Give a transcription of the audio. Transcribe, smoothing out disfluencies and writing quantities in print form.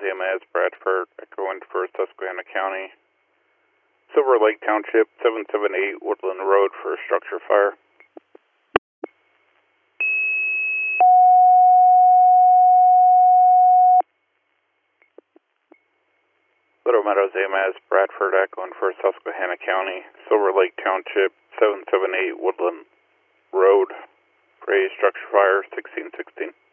AMS, Bradford, echoing for Susquehanna County. Silver Lake Township, 778 Woodland Road for a structure fire. Little Meadows AMS, Bradford, echoing for Susquehanna County. Silver Lake Township, 778 Woodland Road for a structure fire, 1616.